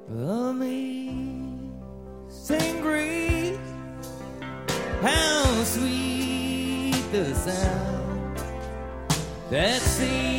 Amazing grace, how sweet the sound that saved